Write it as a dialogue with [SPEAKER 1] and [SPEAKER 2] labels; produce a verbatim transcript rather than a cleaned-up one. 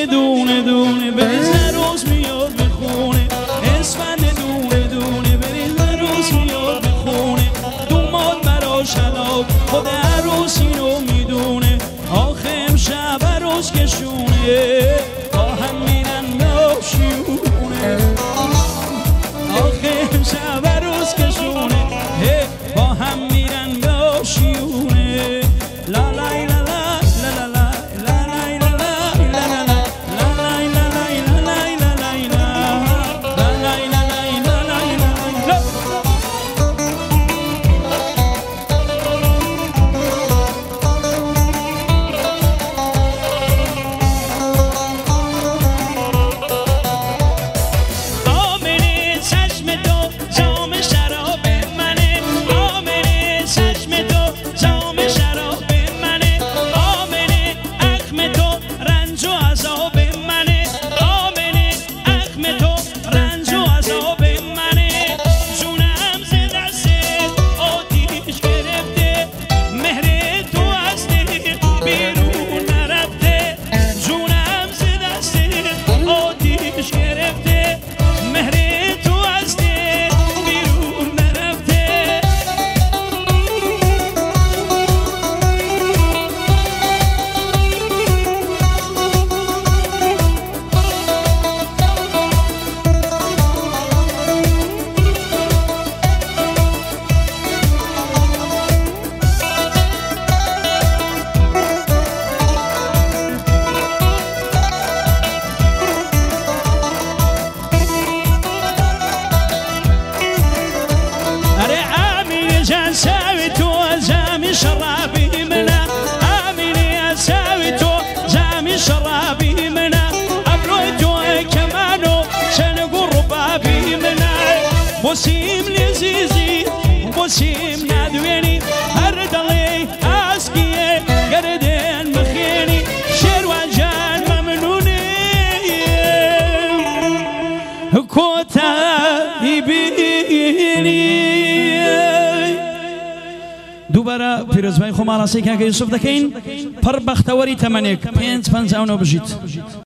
[SPEAKER 1] اسفند دونه دونه بریز روز میاد به خونه اسفند دونه دونه بریز روز میاد به خونه دوماد برا شلاب خود عروس اینو میدونه آخه امشب عروس کشونه با هم میرن ناشیونه آخه امشب عروس کشونه با هم میرن ناشیونه لا لای لا لا لا بوسیم لذیذی بوسیم ندوینی هر دلی اسکیه گردن مخینی شیر و جان ممنونی کوتاهی بینی دوباره پیروزبای خو مالاسی که یوسف دکین پر بختوری تمنیک پنج پنج اونو بجید